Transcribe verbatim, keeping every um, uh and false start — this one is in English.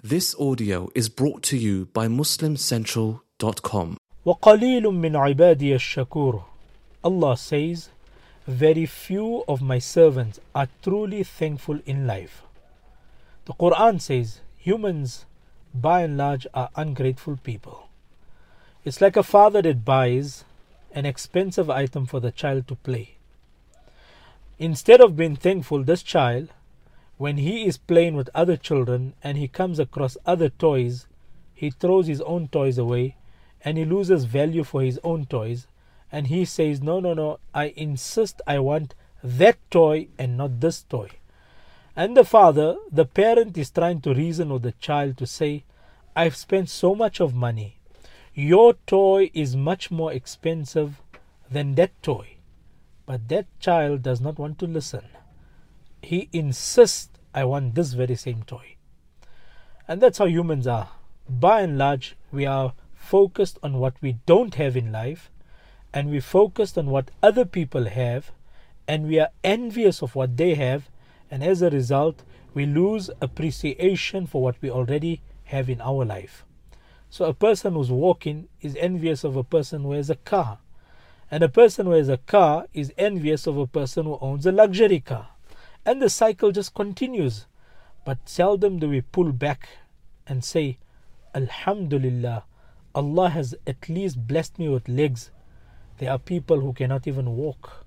This audio is brought to you by Muslim Central dot com. وَقَلِيلٌ مِّنْ عِبَادِيَ الشَّكُورُ. Allah says, very few of my servants are truly thankful in life. The Quran says, humans by and large are ungrateful people. It's like a father that buys an expensive item for the child to play. Instead of being thankful, this child, when he is playing with other children and he comes across other toys, he throws his own toys away and he loses value for his own toys, and he says, no, no, no, I insist I want that toy and not this toy. And the father, the parent, is trying to reason with the child to say, I've spent so much of money. Your toy is much more expensive than that toy. But that child does not want to listen. He insists, I want this very same toy. And that's how humans are. By and large, we are focused on what we don't have in life, and we focused on what other people have, and we are envious of what they have, and as a result, we lose appreciation for what we already have in our life. So a person who's walking is envious of a person who has a car, and a person who has a car is envious of a person who owns a luxury car. And the cycle just continues. But seldom do we pull back and say, Alhamdulillah, Allah has at least blessed me with legs. There are people who cannot even walk.